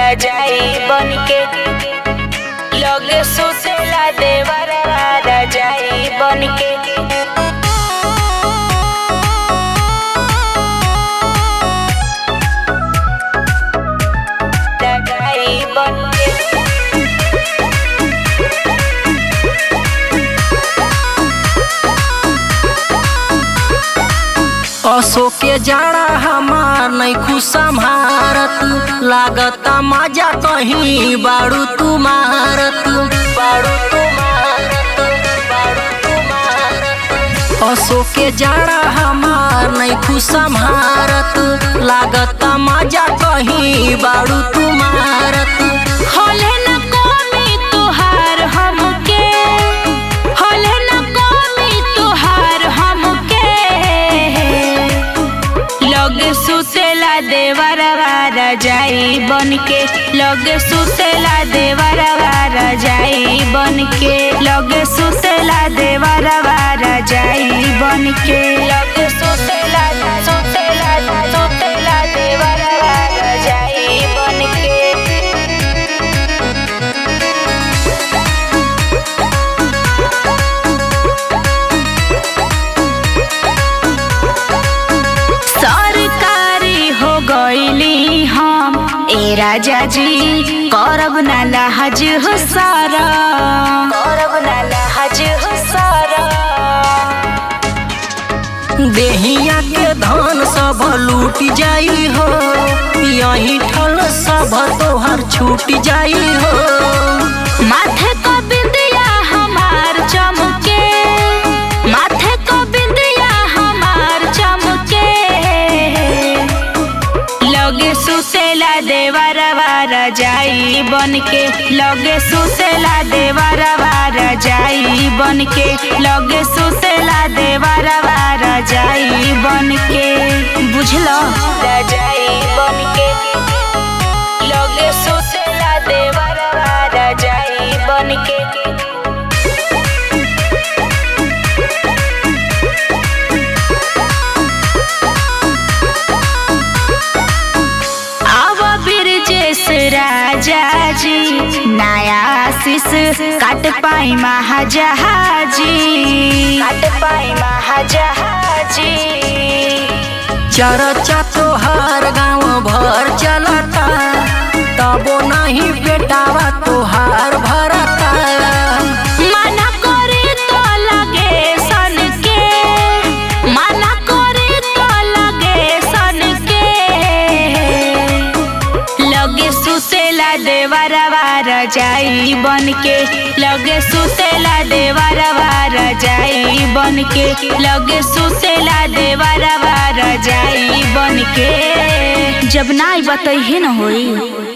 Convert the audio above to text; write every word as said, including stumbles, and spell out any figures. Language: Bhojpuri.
रजाई बनके लगे सुतेला देवरवा रजाई बनके रजाई बनके अशोक के जाड़ा हमार नहीं खुश संभारत लागता मजा कहीं बाड़ू तू मारत बाड़ू तू मारत बाड़ू तू मारत अशोक के जाड़ा हमार नहीं खुश संभारत लागता मजा कहीं बाड़ू तू मारत होले न कमी तुहार हमके होले न कमी तुहार हमके लगे सुतेला देवरवा रजाई बनके लगे सुतेला देवरवा रजाई बनके लगे सुतेला देवरवा रजाई बनके लगे सुतेला सुतेला सुतेला देवरवा रजाई बनके सरकारी हो गईली हम ए राजा जी करब ना लहज हो सारा करब ना लहज हो सारा देहिया के धन सब लूट जाई हो यही ठल सब तोहर छूट जाई हो माथे को बिंदिया हमार चमके माथे को बिंदिया हमार चमके लगे सुतेला देवरवा रजाई बनके लगे सुतेला देवरवा रजाई बनके लगे सुतेला देवरवा रजाई बनके बुझलो रजाई बनके लगे सुतेला देवरवा रजाई बनके राजा जी नया आशीष काट पाई महाजहाजी काट पाई महाजहाजी चर्चा तोहार गाँव भर चलता तबो नहीं बेटावा तोहार भरता मना करे तो लगे सन के मना करे तो लगे सन के लगे सुतेला देवरवा रजाई बनके लगे सुतेला देवरवा रजाई बनके लगे सुतेला देवरवा रजाई बनके जब ना बतइहे न होई।